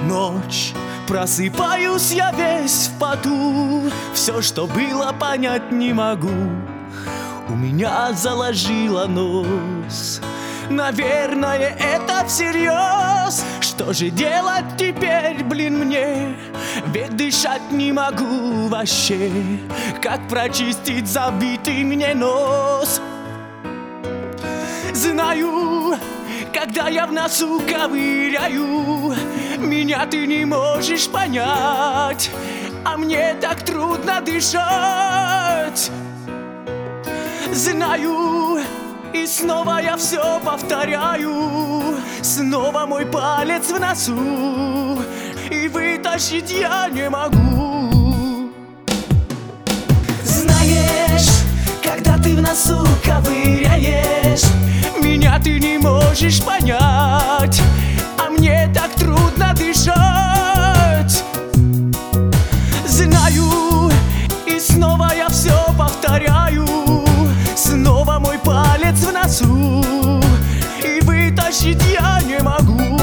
Ночь, просыпаюсь я весь в поту. Все, что было, понять не могу. У меня заложило нос. Наверное, это всерьез. Что же делать теперь, блин, мне? Ведь дышать не могу вообще. Как прочистить забитый мне нос? Знаю, когда я в носу ковыряю, меня ты не можешь понять, а мне так трудно дышать. Знаю, и снова я все повторяю. Снова мой палец в носу, и вытащить я не могу. Знаешь, когда ты в носу ковыряешь, меня ты не можешь понять, а мне так трудно дышать. Знаю, и снова я все повторяю. Снова мой палец в носу, и вытащить я не могу.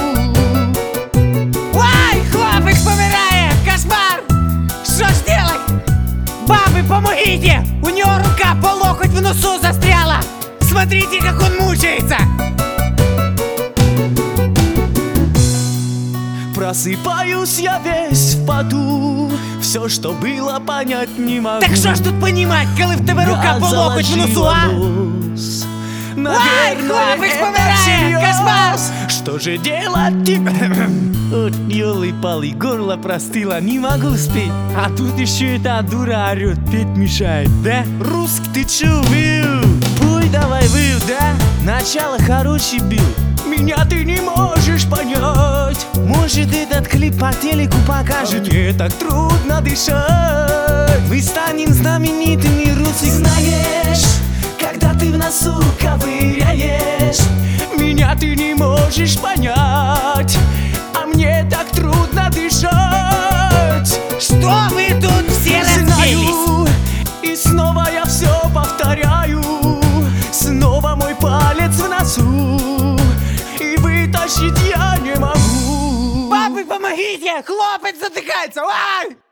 Ой, хлопець помирає! Кошмар! Що ж делать? Бабы, помогите! У него рука по локоть в носу застряла! Смотрите, как он мучается! Просыпаюсь я весь в поту. Все, что было, понять не могу. Так що ж тут понімать, коли в тебе рука по локоть в носу, а? Наверное, хлопець это помирає! всерьез. Кошмар! Что же делать теперь? Вот ёлы-палы, горло простыло, не могу спеть. А тут еще эта дура орёт, петь мешает, да? Русский, ты чё, выл? Пой давай, выл, да? Начало хороший бил. Меня ты не можешь понять. Может, этот клип по телеку покажет. Мне так трудно дышать. Мы станем знаменитыми русскими. Знаешь, когда ты в носу ковыряешь, меня ты не можешь понять, а мне так трудно дышать. Что вы тут все расселись? Знаю, и снова я все повторяю. Снова мой палец в носу, и вытащить я не могу. Бабы, помогите! Хлопець затыкается! Ай!